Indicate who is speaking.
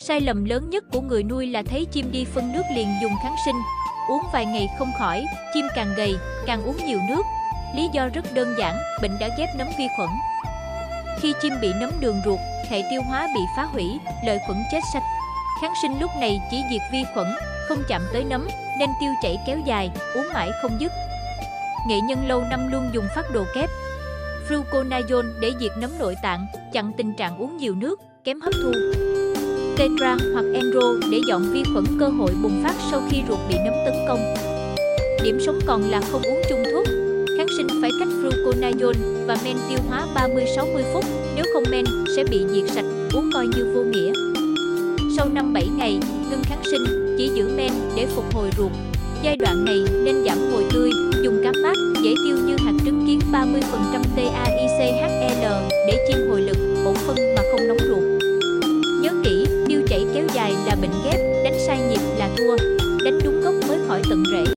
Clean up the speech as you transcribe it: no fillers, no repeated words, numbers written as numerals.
Speaker 1: Sai lầm lớn nhất của người nuôi là thấy chim đi phân nước liền dùng kháng sinh. Uống vài ngày không khỏi, chim càng gầy, càng uống nhiều nước. Lý do rất đơn giản, bệnh đã ghép nấm vi khuẩn. Khi chim bị nấm đường ruột, hệ tiêu hóa bị phá hủy, lợi khuẩn chết sạch. Kháng sinh lúc này chỉ diệt vi khuẩn, không chạm tới nấm, nên tiêu chảy kéo dài, uống mãi không dứt. Nghệ nhân lâu năm luôn dùng phác đồ kép fluconazole để diệt nấm nội tạng, chặn tình trạng uống nhiều nước, kém hấp thu. Tetra hoặc Enro để dọn vi khuẩn cơ hội bùng phát sau khi ruột bị nấm tấn công. Điểm sống còn là không uống chung thuốc. Kháng sinh phải cách fluconazole và men tiêu hóa 30-60 phút, nếu không men sẽ bị diệt sạch, uống coi như vô nghĩa. Sau 5-7 ngày, ngưng kháng sinh, chỉ giữ men để phục hồi ruột. Giai đoạn này nên giảm mồi tươi, dùng cám mát, dễ tiêu như hạt trứng kiến 30% TAICHL để chim hồi lực, ổn phân mà không nóng ruột. Nhớ kỹ, tiêu chảy kéo dài là bệnh ghép, đánh sai nhịp là thua, đánh đúng gốc mới khỏi tận rễ.